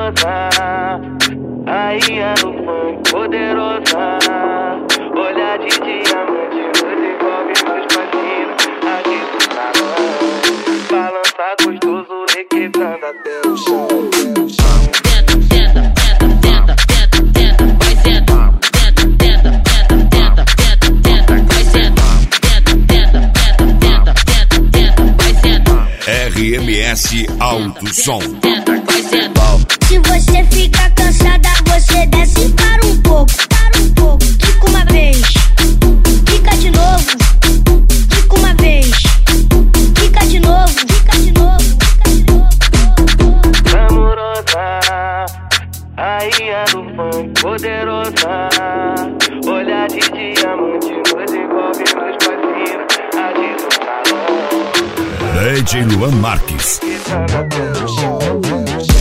amorosa, rainha do funk poderosa, olhar de diamante, nos envolve nos fascina, aqui do salão, balança gostoso, requebrando até o chão. RMS Alto Som. Se você ficar cansada, você desce para um pouco, quica uma vez, quica de novo, quica uma vez, quica de novo, quica de novo, quica de novo. Amorosa, rainha do funk poderosa, olhar de diamante, nos envolve, nos fascina, aqui no salão. DJ Luan Marques. Requebrando até o chão.